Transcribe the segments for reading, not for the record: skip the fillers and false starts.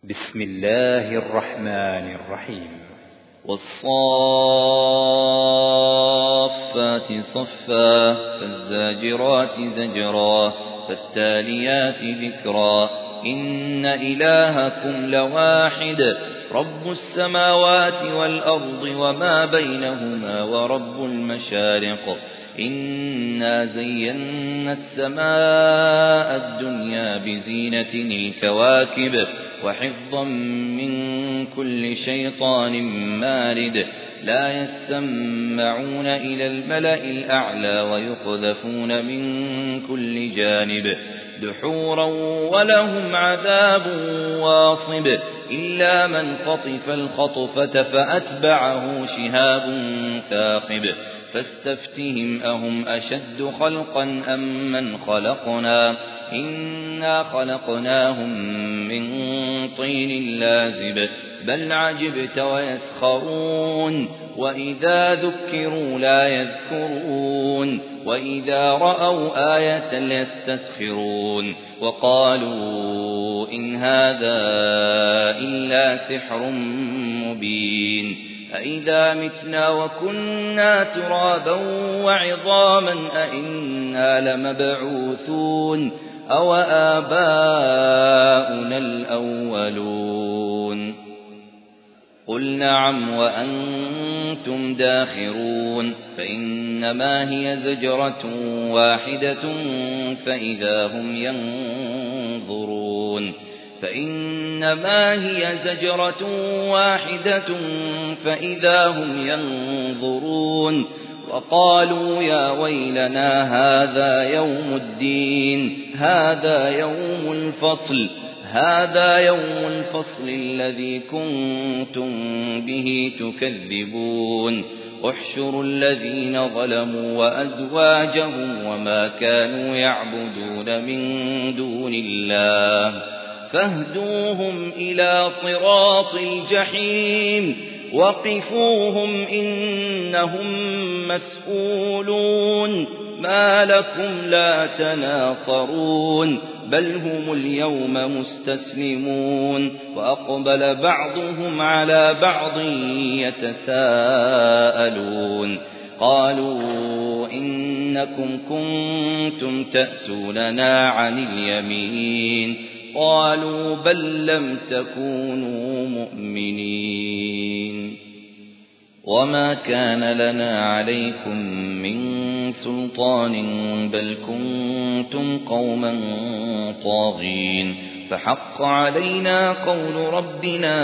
بسم الله الرحمن الرحيم. والصافات صفا فالزاجرات زجرا فالتاليات ذكرا إن إلهكم لواحد رب السماوات والأرض وما بينهما ورب المشارق إنا زينا السماء الدنيا بزينة الكواكب وحفظا من كل شيطان مارد لا يسمعون إلى الملأ الأعلى ويقذفون من كل جانب دحورا ولهم عذاب واصب إلا من خطف الخطفة فأتبعه شهاب ثاقب فاستفتهم أهم أشد خلقا أم من خلقنا إنا خلقناهم من طين لازب بل عجبت ويسخرون وإذا ذكروا لا يذكرون وإذا رأوا آية يستسخرون وقالوا إن هذا إلا سحر مبين أإذا متنا وكنا ترابا وعظاما أإنا لمبعوثون أو آباؤنا الأولون قل نعم وأنتم داخرون فإنما هي زجرة واحدة فإذا هم ينظرون فإنما هي زجرة واحدة فإذا هم ينظرون وقالوا يا ويلنا هذا يوم الدين هذا يوم الفصل الذي كنتم به تكذبون احشروا الذين ظلموا وأزواجهم وما كانوا يعبدون من دون الله فاهدوهم إلى صراط الجحيم وقفوهم إنهم مسؤولون ما لكم لا تناصرون بل هم اليوم مستسلمون وأقبل بعضهم على بعض يتساءلون قالوا إنكم كنتم تأتوننا عن اليمين قالوا بل لم تكونوا مؤمنين وما كان لنا عليكم من سلطان بل كنتم قوما طاغين فحق علينا قول ربنا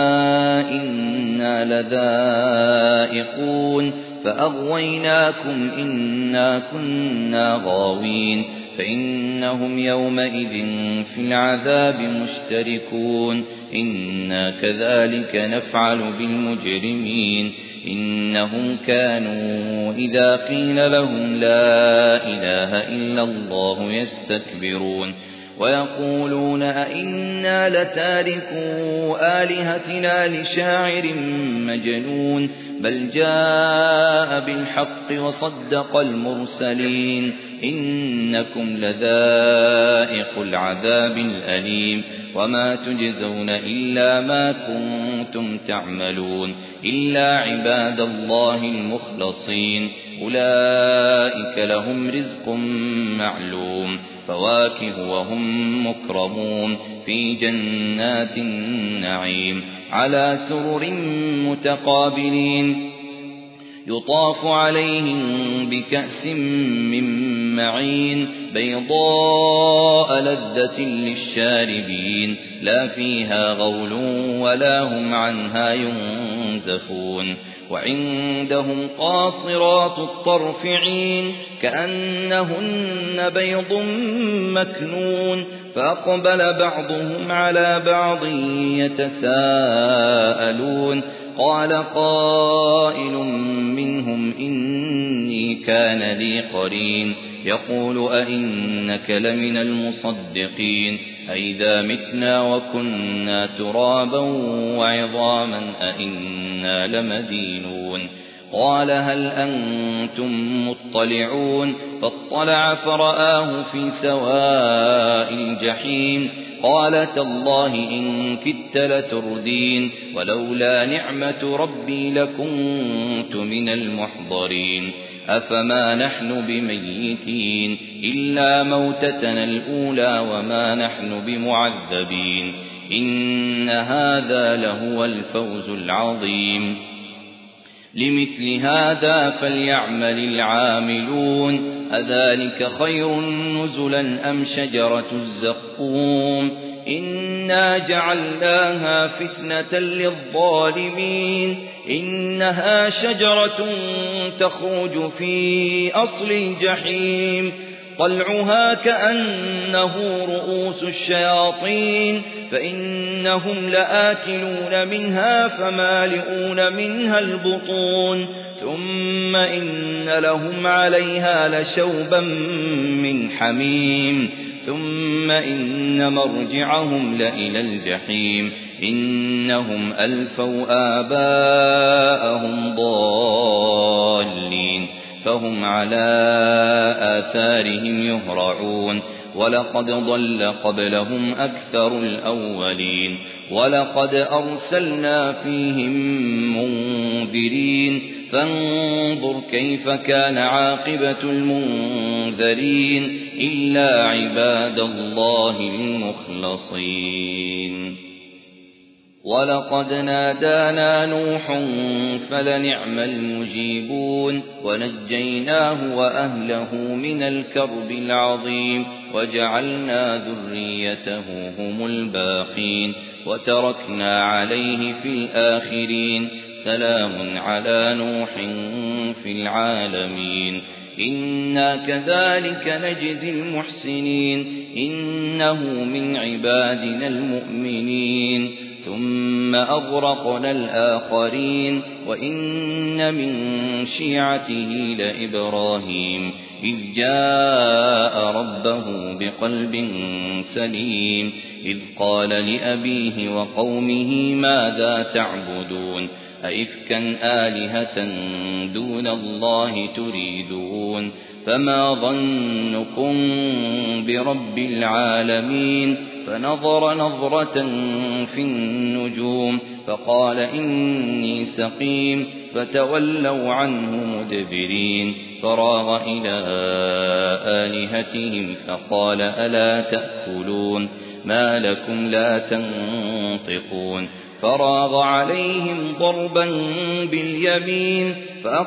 إنا لذائقون فأغويناكم إنا كنا غاوين فإنهم يومئذ في العذاب مشتركون إنا كذلك نفعل بالمجرمين إنهم كانوا إذا قيل لهم لا إله إلا الله يستكبرون ويقولون أئنا لتاركوا آلهتنا لشاعر مجنون بل جاء بالحق وصدق المرسلين إنكم لذائق العذاب الأليم وما تجزون إلا ما كنتم تعملون إلا عباد الله المخلصين أولئك لهم رزق معلوم فواكه وهم مكرمون في جنات النعيم على سرر متقابلين يطاف عليهم بكأس من معين بيضاء لذة للشاربين لا فيها غول ولا هم عنها ينزفون وعندهم قاصرات الطرف عين كأنهن بيض مكنون فأقبل بعضهم على بعض يتساءلون قال قائل منهم إني كان لي قرين يقول أئنك لمن المصدقين أئذا متنا وكنا ترابا وعظاما أئنا لمدينون قال هل أنتم مطلعون فاطلع فرآه في سواء الجحيم قال تالله إن كدت لتردين ولولا نعمة ربي لكنت من المحضرين أفما نحن بميتين إلا موتتنا الأولى وما نحن بمعذبين إن هذا لهو الفوز العظيم لمثل هذا فليعمل العاملون أذلك خير نزلا أم شجرة الزقوم إنا جعلناها فتنة للظالمين إنها شجرة تخرج في أصل الجحيم طلعها كأنه رؤوس الشياطين فإنهم لآكلون منها فمالئون منها البطون ثم إن لهم عليها لشوبا من حميم ثم إن مرجعهم لإلى الجحيم إنهم ألفوا آباءهم ضالين فهم على آثارهم يهرعون ولقد ضل قبلهم أكثر الأولين ولقد أرسلنا فيهم منذرين فانظر كيف كان عاقبة المنذرين إلا عباد الله المخلصين ولقد نادانا نوح فلنعم المجيبون ونجيناه وأهله من الكرب العظيم وجعلنا ذريته هم الباقين وتركنا عليه في الآخرين سلام على نوح في العالمين إنا كذلك نجزي المحسنين إنه من عبادنا المؤمنين ثم أغرقنا الآخرين وإن من شيعته لإبراهيم إذ جاء ربه بقلب سليم إذ قال لأبيه وقومه ماذا تعبدون أئفكا آلهة دون الله تريدون فما ظنكم برب العالمين فنظر نظرة في النجوم فقال إني سقيم فتولوا عنه مدبرين فراغ إلى آلهتهم فقال ألا تأكلون ما لكم لا تنطقون فراغ عليهم ضربا باليمين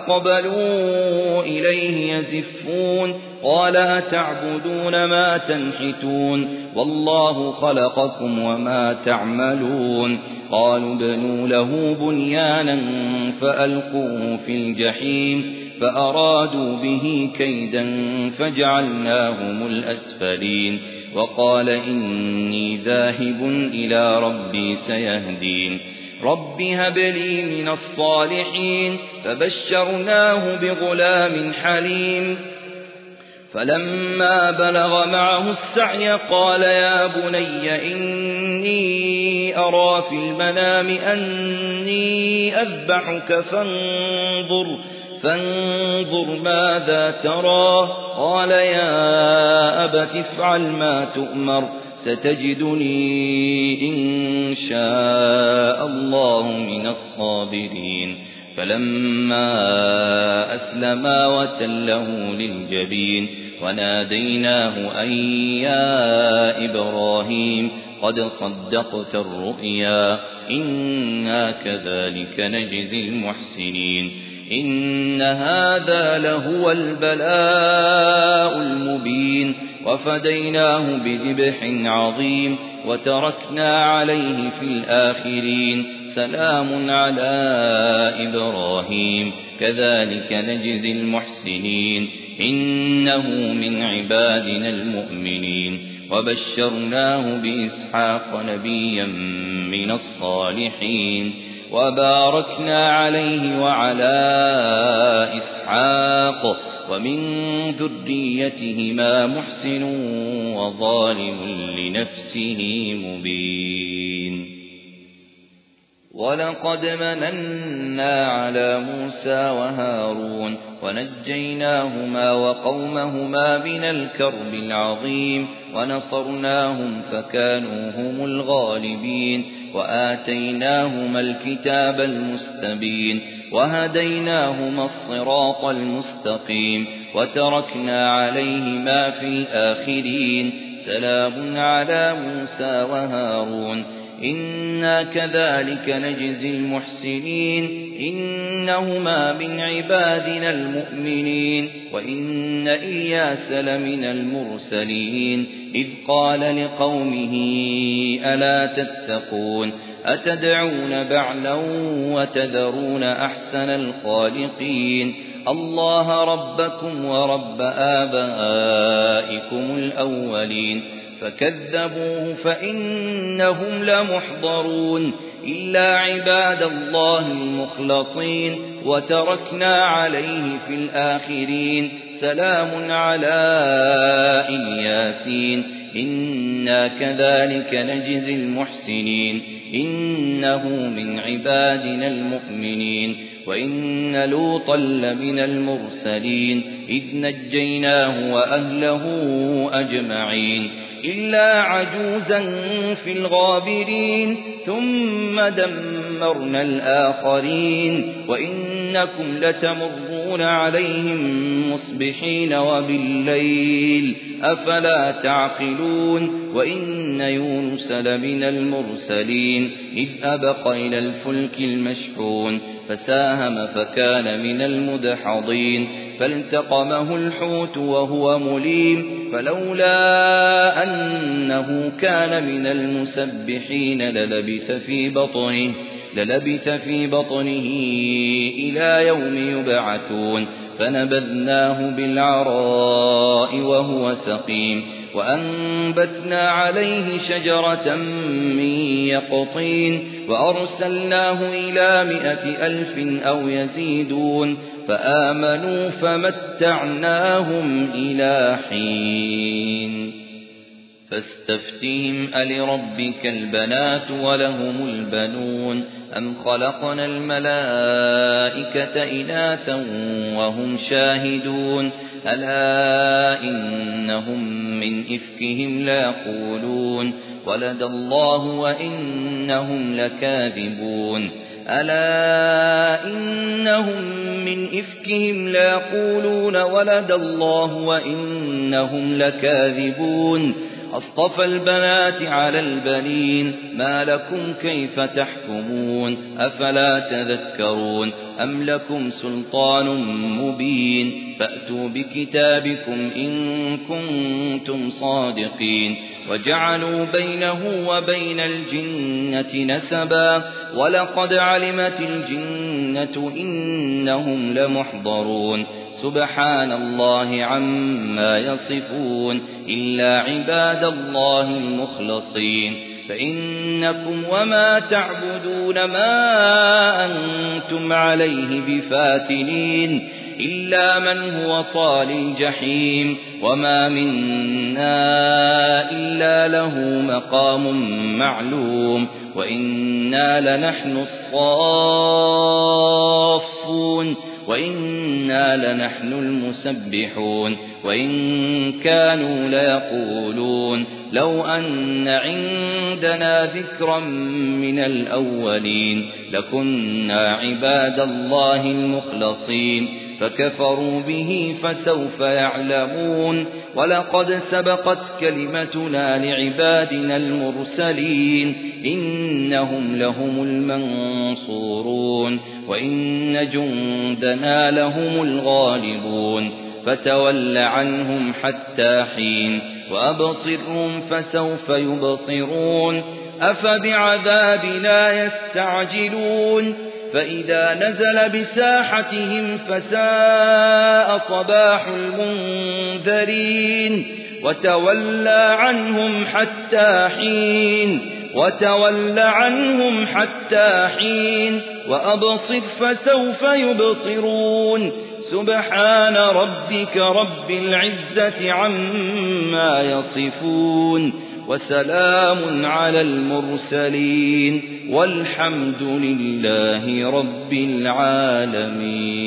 فأقبلوا إليه يزفون قال أتعبدون ما تنحتون والله خلقكم وما تعملون قالوا ابنوا له بنيانا فألقوه في الجحيم فأرادوا به كيدا فجعلناهم الأسفلين وقال إني ذاهب إلى ربي سيهدين رب هب لي من الصالحين فبشرناه بغلام حليم فلما بلغ معه السعي قال يا بني إني أرى في المنام أني أذبحك فانظر ماذا ترى قال يا أبت افعل ما تؤمر ستجدني إن شاء الله من الصابرين فلما أسلما وتله للجبين وناديناه أن يا إبراهيم قد صدقت الرؤيا إنا كذلك نجزي المحسنين إن هذا لهو البلاء المبين وفديناه بذبح عظيم وتركنا عليه في الآخرين سلام على إبراهيم كذلك نجزي المحسنين إنه من عبادنا المؤمنين وبشرناه بإسحاق نبيا من الصالحين وباركنا عليه وعلى إسحاق ومن ذريتهما محسن وظالم لنفسه مبين ولقد مننا على موسى وهارون ونجيناهما وقومهما من الكرب العظيم ونصرناهم فكانوا هم الغالبين وآتيناهما الكتاب المستبين وهديناهما الصراط المستقيم وتركنا عليهما في الآخرين سلام على موسى وهارون إنا كذلك نجزي المحسنين إنهما من عبادنا المؤمنين وإن إلياس لمن المرسلين إذ قال لقومه ألا تتقون أتدعون بعلا وتذرون أحسن الخالقين الله ربكم ورب آبائكم الأولين فكذبوه فإنهم لمحضرون إلا عباد الله المخلصين وتركنا عليه في الآخرين سلام على إلياسين إنا كذلك نجزي المحسنين إنه من عبادنا المؤمنين وإن لوطا لمن المرسلين إذ نجيناه وأهله أجمعين إلا عجوزا في الغابرين ثم دمرنا الآخرين وإنكم لتمرون عليهم مصبحين وبالليل أفلا تعقلون وإن يونس لمن المرسلين إذ أبق إلى الفلك المشحون فساهم فكان من المدحضين فالتقمه الحوت وهو مليم فلولا أنه كان من المسبحين للبث في بطنه إلى يوم يبعثون فنبذناه بالعراء وهو سقيم وأنبتنا عليه شجرة من يقطين وأرسلناه إلى 100,000 أو يزيدون فآمنوا فمتعناهم إلى حين فاستفتهم ألربك البنات ولهم البنون أم خلقنا الملائكة إناثا وهم شاهدون ألا إنهم من إفكهم ليقولون ولد الله وإنهم لكاذبون ألا إنهم من إفكهم ليقولون ولد الله وإنهم لكاذبون أصطفى البنات على البنين ما لكم كيف تحكمون أفلا تذكرون أم لكم سلطان مبين فأتوا بكتابكم إن كنتم صادقين وجعلوا بينه وبين الجنة نسبا ولقد علمت الجنة إنهم لمحضرون سبحان الله عما يصفون إلا عباد الله المخلصين فإنكم وما تعبدون ما أنتم عليه بفاتنين إلا من هو صال الجحيم وما منا إلا له مقام معلوم وإنا لنحن الصافون وإنا لنحن المسبحون وإن كانوا ليقولون لو أن عندنا ذكرا من الأولين لكنا عباد الله المخلصين فكفروا به فسوف يعلمون ولقد سبقت كلمتنا لعبادنا المرسلين إنهم لهم المنصورون وإن جندنا لهم الغالبون فتول عنهم حتى حين وأبصرهم فسوف يبصرون أفبعذابنا يستعجلون فإذا نزل بساحتهم فساء صباح المنذرين وتولى عنهم حتى حين وأبصر فسوف يبصرون سبحان ربك رب العزة عما يصفون وسلام على المرسلين والحمد لله رب العالمين.